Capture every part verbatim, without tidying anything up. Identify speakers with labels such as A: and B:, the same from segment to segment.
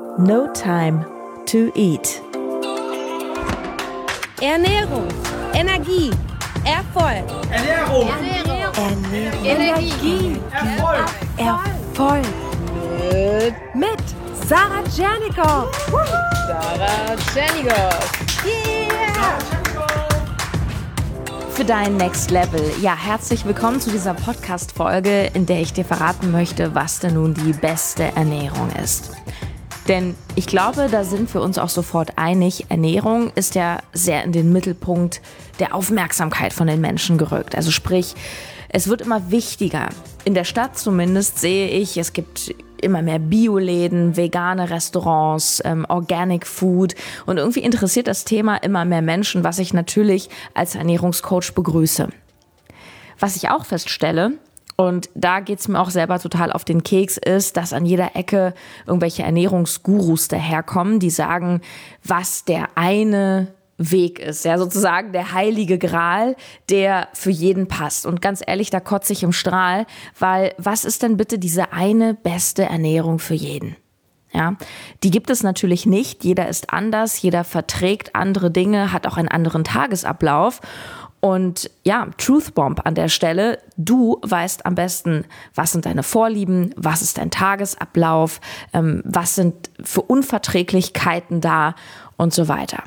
A: No time to eat.
B: Ernährung, Energie, Erfolg.
C: Ernährung,
B: Ernährung,
A: Ernährung.
B: Energie,
C: Erfolg.
A: Erfolg.
B: mit Sarah Tschernikow. Sarah Tschernikow. Yeah!
A: Für dein Next Level. Ja, herzlich willkommen zu dieser Podcast-Folge, in der ich dir verraten möchte, was denn nun die beste Ernährung ist. Denn ich glaube, da sind wir uns auch sofort einig, Ernährung ist ja sehr in den Mittelpunkt der Aufmerksamkeit von den Menschen gerückt. Also sprich, es wird immer wichtiger. In der Stadt zumindest sehe ich, es gibt immer mehr Bioläden, vegane Restaurants, ähm, Organic Food und irgendwie interessiert das Thema immer mehr Menschen, was ich natürlich als Ernährungscoach begrüße. Was ich auch feststelle, und da geht's mir auch selber total auf den Keks, ist, dass an jeder Ecke irgendwelche Ernährungsgurus daherkommen, die sagen, was der eine Weg ist, ja, sozusagen der heilige Gral, der für jeden passt. Und ganz ehrlich, da kotze ich im Strahl, weil was ist denn bitte diese eine beste Ernährung für jeden? Ja, die gibt es natürlich nicht. Jeder ist anders, jeder verträgt andere Dinge, hat auch einen anderen Tagesablauf. Und ja, Truth Bomb an der Stelle, du weißt am besten, was sind deine Vorlieben, was ist dein Tagesablauf, ähm, was sind für Unverträglichkeiten da und so weiter.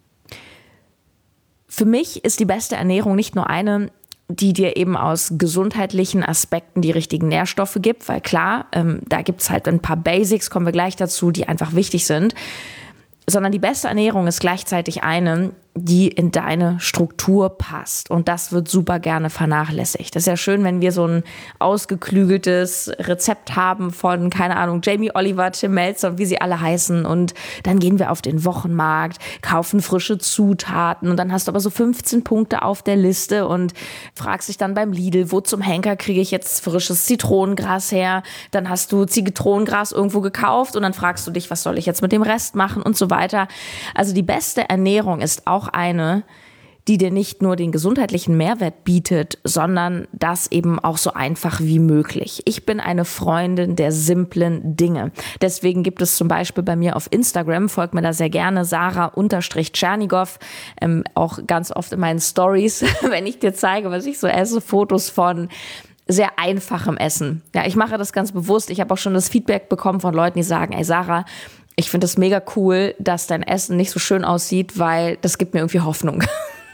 A: Für mich ist die beste Ernährung nicht nur eine, die dir eben aus gesundheitlichen Aspekten die richtigen Nährstoffe gibt, weil klar, ähm, da gibt's halt ein paar Basics, kommen wir gleich dazu, die einfach wichtig sind, sondern die beste Ernährung ist gleichzeitig eine, die in deine Struktur passt. Und das wird super gerne vernachlässigt. Das ist ja schön, wenn wir so ein ausgeklügeltes Rezept haben von, keine Ahnung, Jamie Oliver, Tim Melzer und wie sie alle heißen. Und dann gehen wir auf den Wochenmarkt, kaufen frische Zutaten und dann hast du aber so fünfzehn Punkte auf der Liste und fragst dich dann beim Lidl, wo zum Henker kriege ich jetzt frisches Zitronengras her? Dann hast du Zitronengras irgendwo gekauft und dann fragst du dich, was soll ich jetzt mit dem Rest machen und so weiter. Also die beste Ernährung ist auch eine, die dir nicht nur den gesundheitlichen Mehrwert bietet, sondern das eben auch so einfach wie möglich. Ich bin eine Freundin der simplen Dinge. Deswegen gibt es zum Beispiel bei mir auf Instagram, folgt mir da sehr gerne, Sarah-Tschernikow, ähm, auch ganz oft in meinen Stories, wenn ich dir zeige, was ich so esse, Fotos von sehr einfachem Essen. Ja, ich mache das ganz bewusst. Ich habe auch schon das Feedback bekommen von Leuten, die sagen, ey Sarah, ich finde es mega cool, dass dein Essen nicht so schön aussieht, weil das gibt mir irgendwie Hoffnung.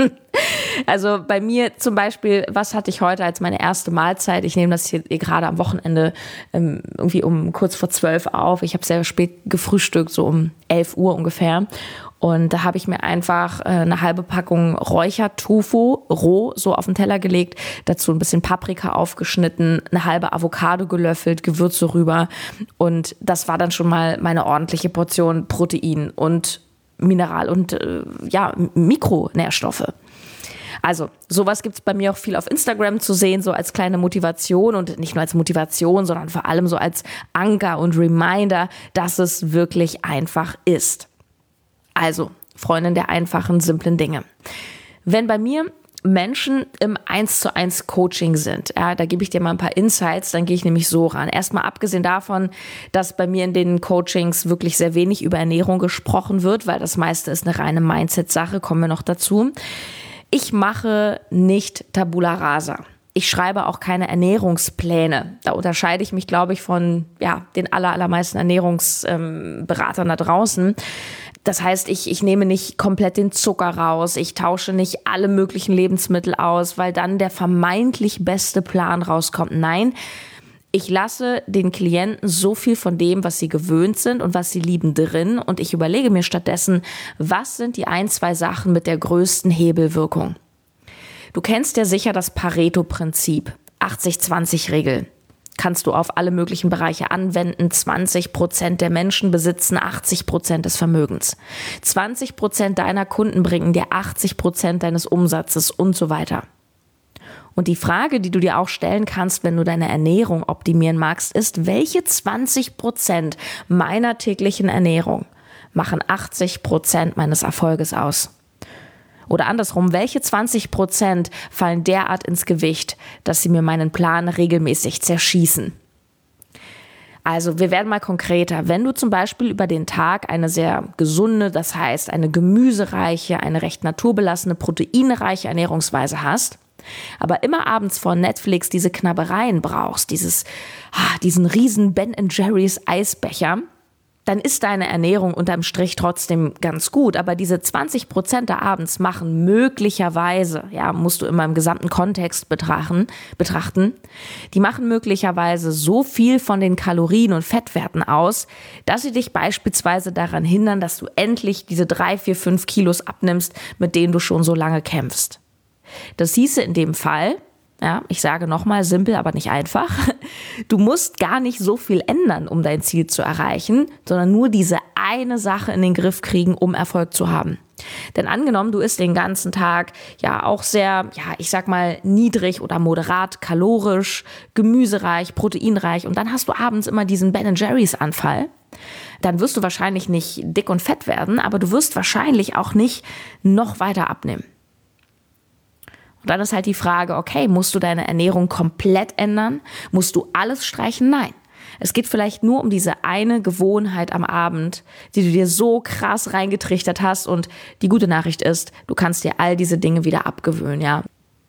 A: Also bei mir zum Beispiel, was hatte ich heute als meine erste Mahlzeit? Ich nehme das hier gerade am Wochenende ähm, irgendwie um kurz vor zwölf auf. Ich habe sehr spät gefrühstückt, so um elf Uhr ungefähr. Und da habe ich mir einfach äh, eine halbe Packung Räuchertofu roh so auf den Teller gelegt, dazu ein bisschen Paprika aufgeschnitten, eine halbe Avocado gelöffelt, Gewürze rüber. Und das war dann schon mal meine ordentliche Portion Protein und Mineral- und äh, ja, Mikronährstoffe. Also sowas gibt's bei mir auch viel auf Instagram zu sehen, so als kleine Motivation und nicht nur als Motivation, sondern vor allem so als Anker und Reminder, dass es wirklich einfach ist. Also, Freundin der einfachen, simplen Dinge. Wenn bei mir Menschen im eins zu eins Coaching sind, ja, da gebe ich dir mal ein paar Insights, dann gehe ich nämlich so ran. Erstmal abgesehen davon, dass bei mir in den Coachings wirklich sehr wenig über Ernährung gesprochen wird, weil das meiste ist eine reine Mindset-Sache, kommen wir noch dazu. Ich mache nicht Tabula Rasa. Ich schreibe auch keine Ernährungspläne. Da unterscheide ich mich, glaube ich, von ja, den aller, allermeisten Ernährungsberatern da draußen. Das heißt, ich, ich nehme nicht komplett den Zucker raus, ich tausche nicht alle möglichen Lebensmittel aus, weil dann der vermeintlich beste Plan rauskommt. Nein, ich lasse den Klienten so viel von dem, was sie gewöhnt sind und was sie lieben, drin. Und ich überlege mir stattdessen, was sind die ein, zwei Sachen mit der größten Hebelwirkung? Du kennst ja sicher das Pareto-Prinzip, achtzig zwanzig Regel. Kannst du auf alle möglichen Bereiche anwenden. zwanzig Prozent der Menschen besitzen achtzig Prozent des Vermögens. zwanzig Prozent deiner Kunden bringen dir achtzig Prozent deines Umsatzes und so weiter. Und die Frage, die du dir auch stellen kannst, wenn du deine Ernährung optimieren magst, ist, welche zwanzig Prozent meiner täglichen Ernährung machen achtzig Prozent meines Erfolges aus? Oder andersrum, welche zwanzig Prozent fallen derart ins Gewicht, dass sie mir meinen Plan regelmäßig zerschießen? Also wir werden mal konkreter. Wenn du zum Beispiel über den Tag eine sehr gesunde, das heißt eine gemüsereiche, eine recht naturbelassene, proteinreiche Ernährungsweise hast, aber immer abends vor Netflix diese Knabbereien brauchst, dieses, ah, diesen riesen Ben and Jerry's Eisbecher, dann ist deine Ernährung unterm Strich trotzdem ganz gut. Aber diese zwanzig Prozent da abends machen möglicherweise, ja, musst du immer im gesamten Kontext betrachten, betrachten, die machen möglicherweise so viel von den Kalorien und Fettwerten aus, dass sie dich beispielsweise daran hindern, dass du endlich diese drei, vier, fünf Kilos abnimmst, mit denen du schon so lange kämpfst. Das hieße in dem Fall, ja, ich sage nochmal, simpel, aber nicht einfach. Du musst gar nicht so viel ändern, um dein Ziel zu erreichen, sondern nur diese eine Sache in den Griff kriegen, um Erfolg zu haben. Denn angenommen, du isst den ganzen Tag ja auch sehr, ja, ich sag mal, niedrig oder moderat kalorisch, gemüsereich, proteinreich und dann hast du abends immer diesen Ben and Jerry's Anfall, dann wirst du wahrscheinlich nicht dick und fett werden, aber du wirst wahrscheinlich auch nicht noch weiter abnehmen. Und dann ist halt die Frage, okay, musst du deine Ernährung komplett ändern? Musst du alles streichen? Nein. Es geht vielleicht nur um diese eine Gewohnheit am Abend, die du dir so krass reingetrichtert hast. Und die gute Nachricht ist, du kannst dir all diese Dinge wieder abgewöhnen, ja.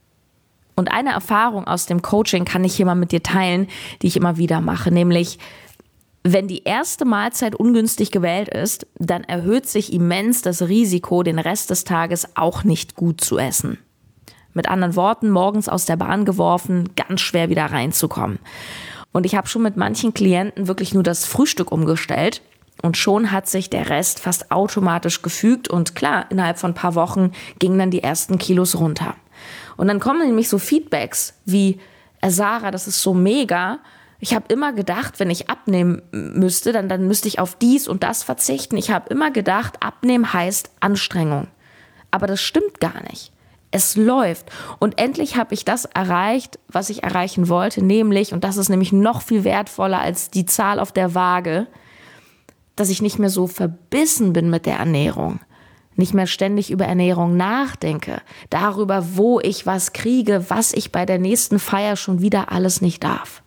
A: Und eine Erfahrung aus dem Coaching kann ich hier mal mit dir teilen, die ich immer wieder mache, nämlich wenn die erste Mahlzeit ungünstig gewählt ist, dann erhöht sich immens das Risiko, den Rest des Tages auch nicht gut zu essen. Mit anderen Worten, morgens aus der Bahn geworfen, ganz schwer wieder reinzukommen. Und ich habe schon mit manchen Klienten wirklich nur das Frühstück umgestellt und schon hat sich der Rest fast automatisch gefügt und klar, innerhalb von ein paar Wochen gingen dann die ersten Kilos runter. Und dann kommen nämlich so Feedbacks wie, Sarah, das ist so mega. Ich habe immer gedacht, wenn ich abnehmen müsste, dann, dann müsste ich auf dies und das verzichten. Ich habe immer gedacht, abnehmen heißt Anstrengung. Aber das stimmt gar nicht. Es läuft. Und endlich habe ich das erreicht, was ich erreichen wollte, nämlich, und das ist nämlich noch viel wertvoller als die Zahl auf der Waage, dass ich nicht mehr so verbissen bin mit der Ernährung. Nicht mehr ständig über Ernährung nachdenke. Darüber, wo ich was kriege, was ich bei der nächsten Feier schon wieder alles nicht darf.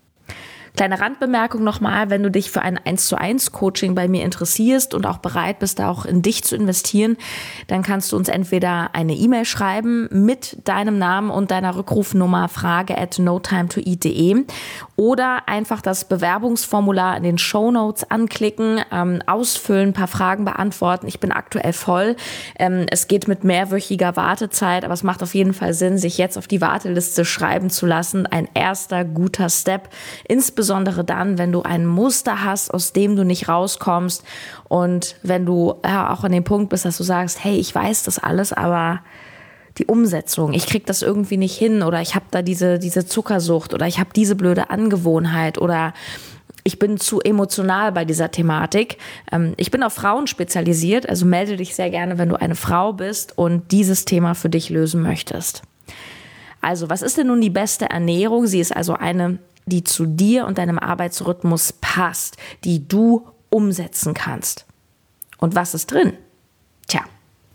A: Kleine Randbemerkung nochmal, wenn du dich für ein eins zu eins Coaching bei mir interessierst und auch bereit bist, da auch in dich zu investieren, dann kannst du uns entweder eine E-Mail schreiben mit deinem Namen und deiner Rückrufnummer frage at no time to eat punkt de oder einfach das Bewerbungsformular in den Shownotes anklicken, ähm, ausfüllen, ein paar Fragen beantworten. Ich bin aktuell voll. Ähm, es geht mit mehrwöchiger Wartezeit, aber es macht auf jeden Fall Sinn, sich jetzt auf die Warteliste schreiben zu lassen. Ein erster guter Step, insbesondere Insbesondere dann, wenn du ein Muster hast, aus dem du nicht rauskommst und wenn du ja, auch an dem Punkt bist, dass du sagst, hey, ich weiß das alles, aber die Umsetzung, ich krieg das irgendwie nicht hin oder ich habe da diese, diese Zuckersucht oder ich habe diese blöde Angewohnheit oder ich bin zu emotional bei dieser Thematik. Ich bin auf Frauen spezialisiert, also melde dich sehr gerne, wenn du eine Frau bist und dieses Thema für dich lösen möchtest. Also, was ist denn nun die beste Ernährung? Sie ist also eine, die zu dir und deinem Arbeitsrhythmus passt, die du umsetzen kannst. Und was ist drin? Tja,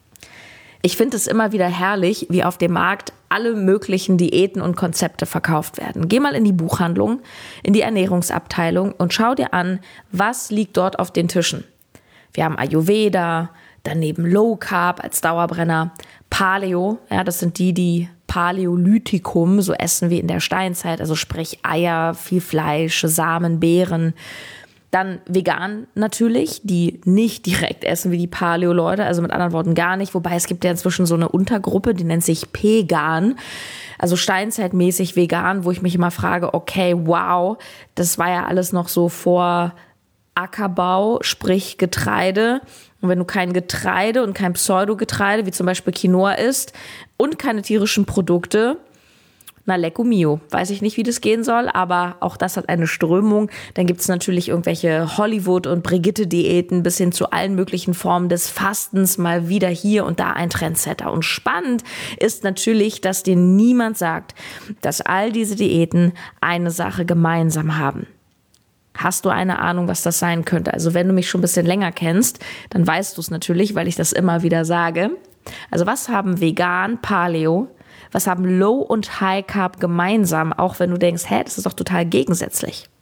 A: ich finde es immer wieder herrlich, wie auf dem Markt alle möglichen Diäten und Konzepte verkauft werden. Geh mal in die Buchhandlung, in die Ernährungsabteilung und schau dir an, was liegt dort auf den Tischen. Wir haben Ayurveda, daneben Low Carb als Dauerbrenner, Paleo, ja, das sind die, die Paläolithikum, so essen wie in der Steinzeit, also sprich Eier, viel Fleisch, Samen, Beeren. Dann vegan natürlich, die nicht direkt essen wie die Paleo-Leute, also mit anderen Worten gar nicht. Wobei es gibt ja inzwischen so eine Untergruppe, die nennt sich Pegan, also steinzeitmäßig vegan, wo ich mich immer frage, okay, wow, das war ja alles noch so vor Ackerbau, sprich Getreide. Und wenn du kein Getreide und kein Pseudogetreide, wie zum Beispiel Quinoa isst und keine tierischen Produkte, na lecco mio. Weiß ich nicht, wie das gehen soll, aber auch das hat eine Strömung. Dann gibt es natürlich irgendwelche Hollywood- und Brigitte-Diäten bis hin zu allen möglichen Formen des Fastens, mal wieder hier und da ein Trendsetter. Und spannend ist natürlich, dass dir niemand sagt, dass all diese Diäten eine Sache gemeinsam haben. Hast du eine Ahnung, was das sein könnte? Also wenn du mich schon ein bisschen länger kennst, dann weißt du es natürlich, weil ich das immer wieder sage. Also was haben Vegan, Paleo, was haben Low und High Carb gemeinsam, auch wenn du denkst, hä, das ist doch total gegensätzlich.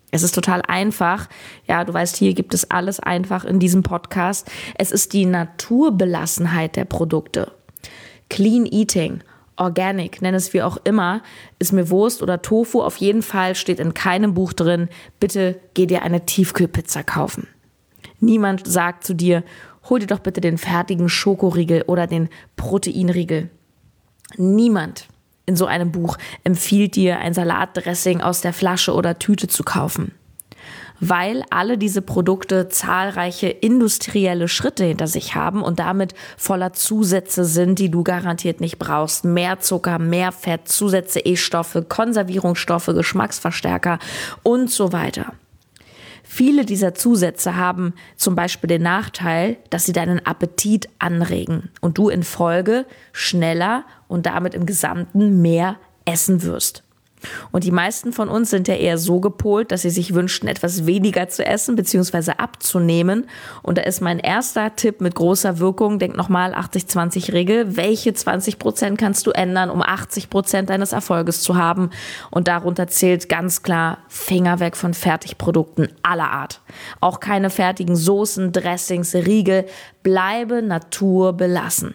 A: Es ist total einfach. Ja, du weißt, hier gibt es alles einfach in diesem Podcast. Es ist die Naturbelassenheit der Produkte. Clean Eating, Organic, nenn es wie auch immer, ist mir Wurst oder Tofu. Auf jeden Fall steht in keinem Buch drin, bitte geh dir eine Tiefkühlpizza kaufen. Niemand sagt zu dir, hol dir doch bitte den fertigen Schokoriegel oder den Proteinriegel. Niemand in so einem Buch empfiehlt dir, ein Salatdressing aus der Flasche oder Tüte zu kaufen. Weil alle diese Produkte zahlreiche industrielle Schritte hinter sich haben und damit voller Zusätze sind, die du garantiert nicht brauchst. Mehr Zucker, mehr Fett, Zusätze, E-Stoffe, Konservierungsstoffe, Geschmacksverstärker und so weiter. Viele dieser Zusätze haben zum Beispiel den Nachteil, dass sie deinen Appetit anregen und du in Folge schneller und damit im Gesamten mehr essen wirst. Und die meisten von uns sind ja eher so gepolt, dass sie sich wünschten, etwas weniger zu essen bzw. abzunehmen. Und da ist mein erster Tipp mit großer Wirkung, denk nochmal achtzig zwanzig Regel. Welche zwanzig Prozent kannst du ändern, um achtzig Prozent deines Erfolges zu haben? Und darunter zählt ganz klar Finger weg von Fertigprodukten aller Art. Auch keine fertigen Soßen, Dressings, Riegel. Bleibe naturbelassen.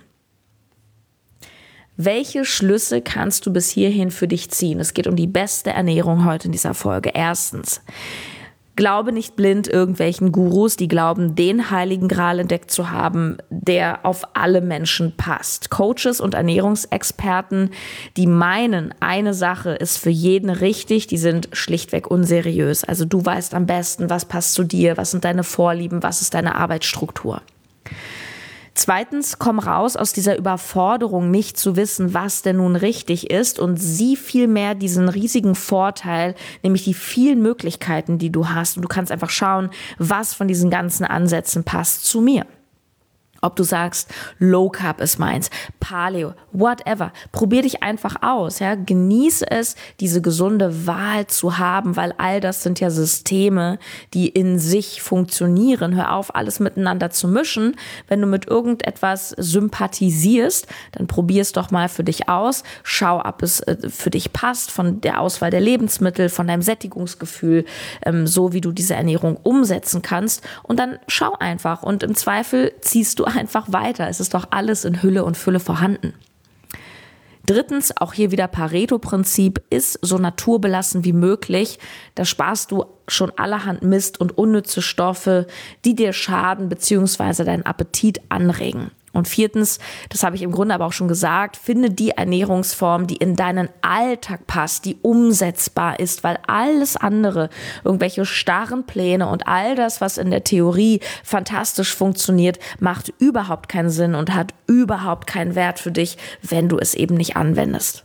A: Welche Schlüsse kannst du bis hierhin für dich ziehen? Es geht um die beste Ernährung heute in dieser Folge. Erstens, glaube nicht blind irgendwelchen Gurus, die glauben, den heiligen Gral entdeckt zu haben, der auf alle Menschen passt. Coaches und Ernährungsexperten, die meinen, eine Sache ist für jeden richtig, die sind schlichtweg unseriös. Also du weißt am besten, was passt zu dir, was sind deine Vorlieben, was ist deine Arbeitsstruktur. Zweitens, komm raus aus dieser Überforderung, nicht zu wissen, was denn nun richtig ist, und sieh vielmehr diesen riesigen Vorteil, nämlich die vielen Möglichkeiten, die du hast. Und du kannst einfach schauen, was von diesen ganzen Ansätzen passt zu mir. Ob du sagst, Low Carb ist meins, Paleo, whatever. Probier dich einfach aus, ja. Genieße es, diese gesunde Wahl zu haben, weil all das sind ja Systeme, die in sich funktionieren. Hör auf, alles miteinander zu mischen. Wenn du mit irgendetwas sympathisierst, dann probier es doch mal für dich aus. Schau, ob es für dich passt, von der Auswahl der Lebensmittel, von deinem Sättigungsgefühl, so wie du diese Ernährung umsetzen kannst. Und dann schau einfach und im Zweifel ziehst du einfach weiter. Es ist doch alles in Hülle und Fülle vorhanden. Drittens, auch hier wieder Pareto-Prinzip, ist so naturbelassen wie möglich. Da sparst du schon allerhand Mist und unnütze Stoffe, die dir schaden bzw. deinen Appetit anregen. Und viertens, das habe ich im Grunde aber auch schon gesagt, finde die Ernährungsform, die in deinen Alltag passt, die umsetzbar ist, weil alles andere, irgendwelche starren Pläne und all das, was in der Theorie fantastisch funktioniert, macht überhaupt keinen Sinn und hat überhaupt keinen Wert für dich, wenn du es eben nicht anwendest.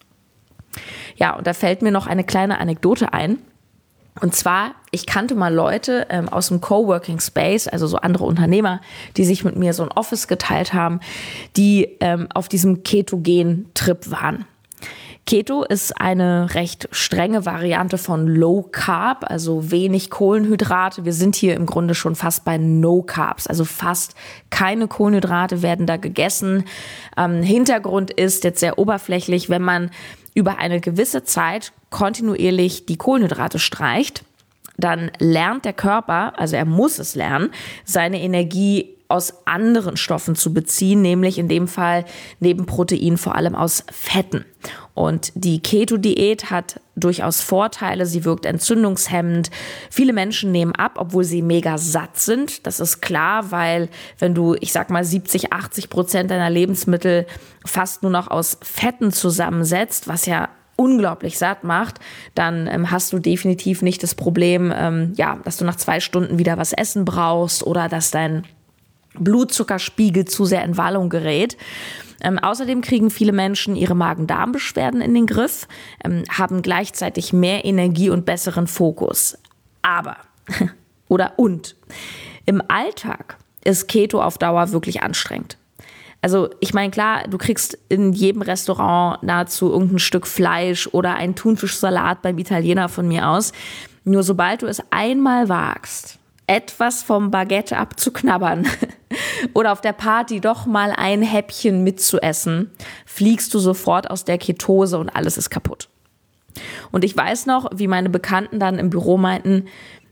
A: Ja, und da fällt mir noch eine kleine Anekdote ein. Und zwar, ich kannte mal Leute ähm, aus dem Coworking Space, also so andere Unternehmer, die sich mit mir so ein Office geteilt haben, die ähm, auf diesem Ketogen-Trip waren. Keto ist eine recht strenge Variante von Low Carb, also wenig Kohlenhydrate. Wir sind hier im Grunde schon fast bei No Carbs, also fast keine Kohlenhydrate werden da gegessen. Ähm, Hintergrund ist jetzt sehr oberflächlich, wenn man über eine gewisse Zeit kontinuierlich die Kohlenhydrate streicht, dann lernt der Körper, also er muss es lernen, seine Energie aus anderen Stoffen zu beziehen, nämlich in dem Fall neben Protein vor allem aus Fetten. Und die Keto-Diät hat durchaus Vorteile, sie wirkt entzündungshemmend. Viele Menschen nehmen ab, obwohl sie mega satt sind. Das ist klar, weil wenn du, ich sag mal, siebzig, achtzig Prozent deiner Lebensmittel fast nur noch aus Fetten zusammensetzt, was ja unglaublich satt macht, dann ähm, hast du definitiv nicht das Problem, ähm, ja, dass du nach zwei Stunden wieder was essen brauchst oder dass dein Blutzuckerspiegel zu sehr in Wallung gerät. Ähm, außerdem kriegen viele Menschen ihre Magen-Darm-Beschwerden in den Griff, ähm, haben gleichzeitig mehr Energie und besseren Fokus. Aber, oder und, im Alltag ist Keto auf Dauer wirklich anstrengend. Also ich meine, klar, du kriegst in jedem Restaurant nahezu irgendein Stück Fleisch oder einen Thunfischsalat beim Italiener von mir aus. Nur sobald du es einmal wagst, etwas vom Baguette abzuknabbern oder auf der Party doch mal ein Häppchen mitzuessen, fliegst du sofort aus der Ketose und alles ist kaputt. Und ich weiß noch, wie meine Bekannten dann im Büro meinten,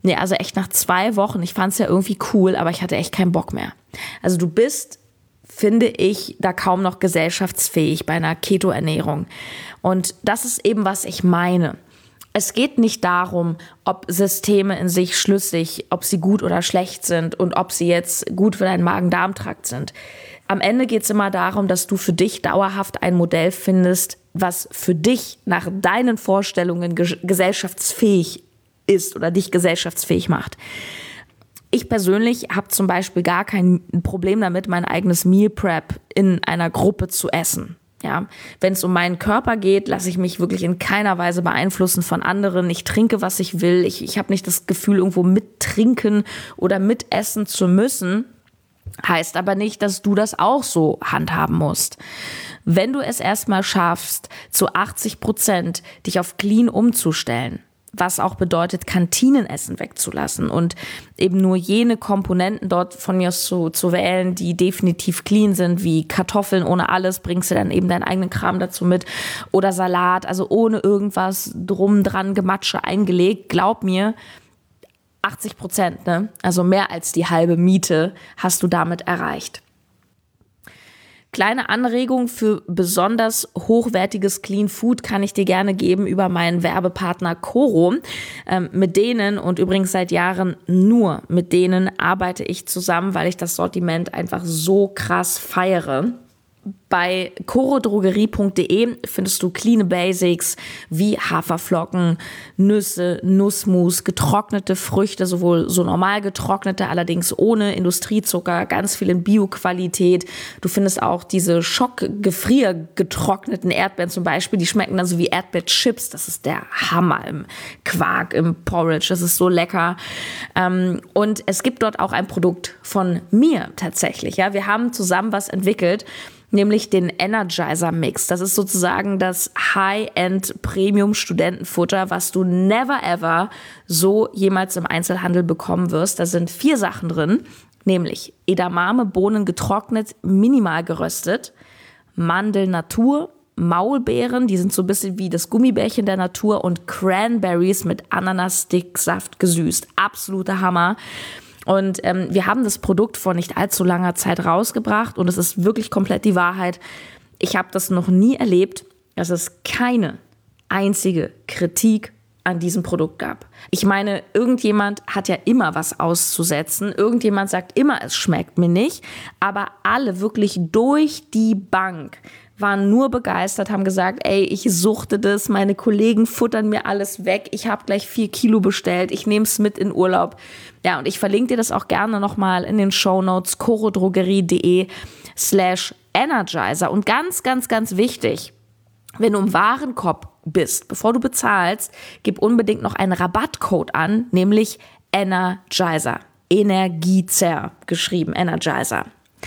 A: Nee, also echt nach zwei Wochen, ich fand es ja irgendwie cool, aber ich hatte echt keinen Bock mehr. Also du bist, finde ich, da kaum noch gesellschaftsfähig bei einer Keto-Ernährung. Und das ist eben, was ich meine. Es geht nicht darum, ob Systeme in sich schlüssig, ob sie gut oder schlecht sind und ob sie jetzt gut für deinen Magen-Darm-Trakt sind. Am Ende geht es immer darum, dass du für dich dauerhaft ein Modell findest, was für dich nach deinen Vorstellungen ges- gesellschaftsfähig ist oder dich gesellschaftsfähig macht. Ich persönlich habe zum Beispiel gar kein Problem damit, mein eigenes Meal Prep in einer Gruppe zu essen. Ja, wenn es um meinen Körper geht, lasse ich mich wirklich in keiner Weise beeinflussen von anderen. Ich trinke, was ich will. Ich, ich habe nicht das Gefühl, irgendwo mittrinken oder mitessen zu müssen. Heißt aber nicht, dass du das auch so handhaben musst. Wenn du es erstmal schaffst, zu achtzig Prozent dich auf clean umzustellen, was auch bedeutet, Kantinenessen wegzulassen und eben nur jene Komponenten dort von mir aus zu, zu wählen, die definitiv clean sind, wie Kartoffeln ohne alles, bringst du dann eben deinen eigenen Kram dazu mit oder Salat, also ohne irgendwas drum dran Gematsche eingelegt. Glaub mir, achtzig Prozent, ne? Also mehr als die halbe Miete hast du damit erreicht. Kleine Anregung für besonders hochwertiges Clean Food kann ich dir gerne geben über meinen Werbepartner Coro. Ähm, mit denen und übrigens seit Jahren nur mit denen arbeite ich zusammen, weil ich das Sortiment einfach so krass feiere. Bei corodrogerie punkt de findest du clean Basics wie Haferflocken, Nüsse, Nussmus, getrocknete Früchte, sowohl so normal getrocknete, allerdings ohne Industriezucker, ganz viel in Bio-Qualität. Du findest auch diese schockgefriergetrockneten Erdbeeren zum Beispiel, die schmecken dann so wie Erdbeerchips. Das ist der Hammer im Quark, im Porridge, das ist so lecker. Und es gibt dort auch ein Produkt von mir tatsächlich. Ja, wir haben zusammen was entwickelt, nämlich den Energizer Mix. Das ist sozusagen das High-End-Premium-Studentenfutter, was du never ever so jemals im Einzelhandel bekommen wirst. Da sind vier Sachen drin, nämlich Edamame, Bohnen getrocknet, minimal geröstet, Mandel Natur, Maulbeeren, die sind so ein bisschen wie das Gummibärchen der Natur und Cranberries mit Ananas-Sticksaft gesüßt. Absoluter Hammer. Und ähm, wir haben das Produkt vor nicht allzu langer Zeit rausgebracht und es ist wirklich komplett die Wahrheit. Ich habe das noch nie erlebt, dass es keine einzige Kritik an diesem Produkt gab. Ich meine, irgendjemand hat ja immer was auszusetzen. Irgendjemand sagt immer, es schmeckt mir nicht. Aber alle wirklich durch die Bank waren nur begeistert, haben gesagt, ey, ich suchte das, meine Kollegen futtern mir alles weg, ich habe gleich vier Kilo bestellt, ich nehme es mit in Urlaub. Ja, und ich verlinke dir das auch gerne nochmal in den Shownotes, corodrogerie.de slash Energizer. Und ganz, ganz, ganz wichtig, wenn du im Warenkorb bist, bevor du bezahlst, gib unbedingt noch einen Rabattcode an, nämlich Energizer. Energizer geschrieben, Energizer.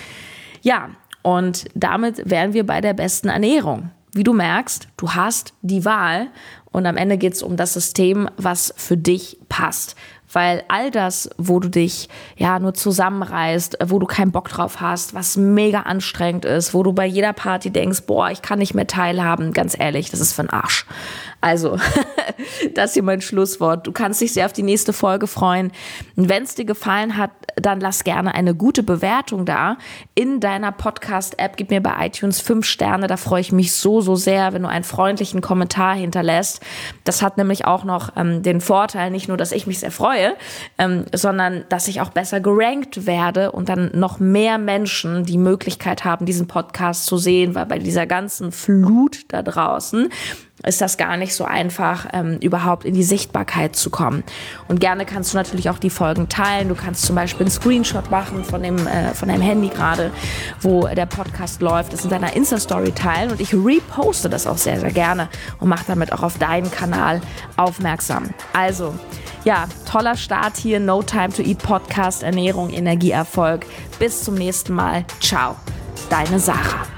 A: Ja, und damit wären wir bei der besten Ernährung. Wie du merkst, du hast die Wahl und am Ende geht es um das System, was für dich passt. Weil all das, wo du dich ja nur zusammenreißt, wo du keinen Bock drauf hast, was mega anstrengend ist, wo du bei jeder Party denkst, boah, ich kann nicht mehr teilhaben, ganz ehrlich, das ist für den Arsch. Also, das ist hier mein Schlusswort. Du kannst dich sehr auf die nächste Folge freuen. Und wenn es dir gefallen hat, dann lass gerne eine gute Bewertung da in deiner Podcast-App. Gib mir bei iTunes fünf Sterne, da freue ich mich so, so sehr, wenn du einen freundlichen Kommentar hinterlässt. Das hat nämlich auch noch ähm, den Vorteil, nicht nur, dass ich mich sehr freue, ähm, sondern dass ich auch besser gerankt werde und dann noch mehr Menschen die Möglichkeit haben, diesen Podcast zu sehen, weil bei dieser ganzen Flut da draußen ist das gar nicht so einfach, ähm, überhaupt in die Sichtbarkeit zu kommen. Und gerne kannst du natürlich auch die Folgen teilen. Du kannst zum Beispiel einen Screenshot machen von dem, äh, von deinem Handy gerade, wo der Podcast läuft, das in deiner Insta-Story teilen und ich reposte das auch sehr, sehr gerne und mache damit auch auf deinen Kanal aufmerksam. Also, ja, toller Start hier, No Time to Eat Podcast, Ernährung, Energieerfolg. Bis zum nächsten Mal. Ciao, deine Sarah.